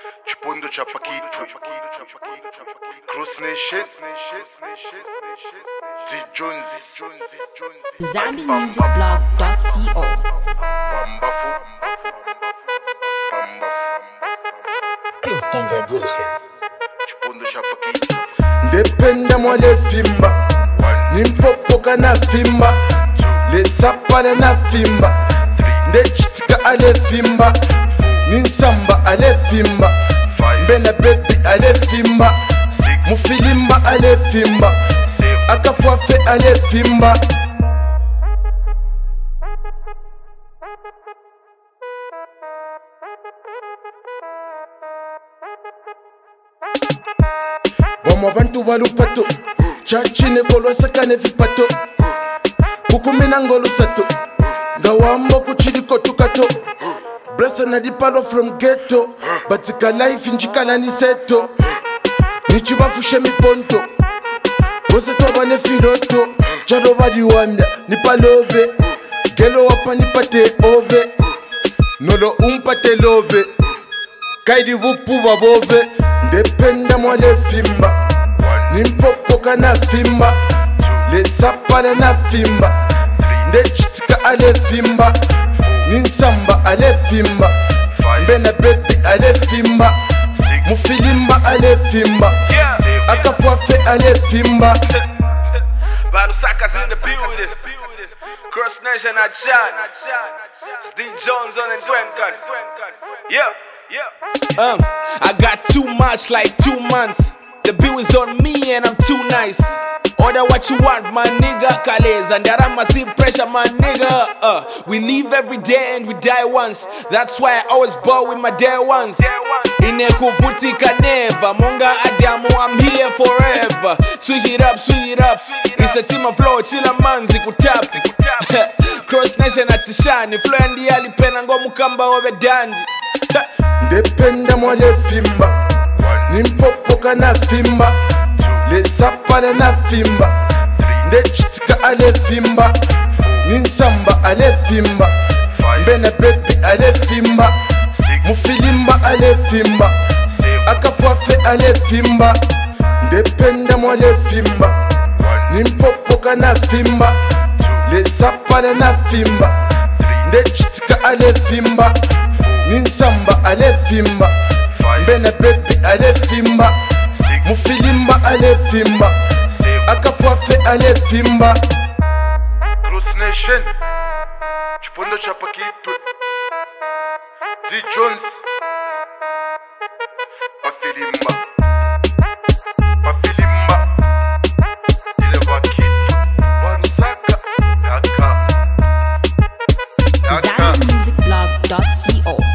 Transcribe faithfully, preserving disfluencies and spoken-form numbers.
Chipondo Chapakito, Cross Nation, D Jones, Zambi Music Blog dot co. Kingston Vibration. Chipondo Chapakito. Dependa mwa le fimba Nimpopoka na fimba Le sapana na fimba Nde chitika ale fimba Ninsamba ale fimba Mbena baby ale fimba Mufilimba ale fimba Akafuafe ale fimba Wama bantu walupato Chachine kolo sakane vipato Kukumina ngolo sato Ngawambo kuchiriko tukato Blessa na dipalo from ghetto Batika life njikala ni seto Nichibafushe miponto Bose toba ne filoto Chado badi wamya nipalobe Gelo wapa nipate ove Nolo umpate lobe Kaidi wupu wabobe Dependa mwa le fimba Nimpopoka na fimba Le sapana na fimba Nde chitika ale fimba Ninsamba ale fimba Mbena baby ale fimba Mufilimba ale fimba Akafuafe ale fimba Balusaka's in the building. Cross Nation at shot. It's D Jones on and Gwen God. Yeah, yeah. Um, I got too much like two months. The bill is on me and I'm too nice. Order what you want, my nigga. Kales and Darama see pressure, my nigga. Uh, we live every day and we die once. That's why I always ball with my dear ones. Inekuvutika never. Monga Adamu, I'm here forever. Switch it up, switch it up. It's a team of flow, chilla manzi kutap. Cross Nation at Tishani. Flow and the Ali Penango Mukamba over Dandy. Dependa mwa le fimba Nimpopoka na fimba Le sapana na fimba Nde chitika ale fimba Ninsamba ale fimba Mbena baby ale fimba Mufilimba ale fimba Akafuafe ale fimba Dependa mwa le fimba Nimpopoka na fimba Le sapana na fimba Nde chitika ale fimba Ninsamba ale fimba Mbena baby ale fimba Mufilimba ale fimba Akafuafe ale fimba Cross Nation, Chipondo Chapakito, D Jones, Pafilimba, Pafilimba, Ilevakito, Balusaka, Yaka, Yaka. Zambi Music Blog dot co.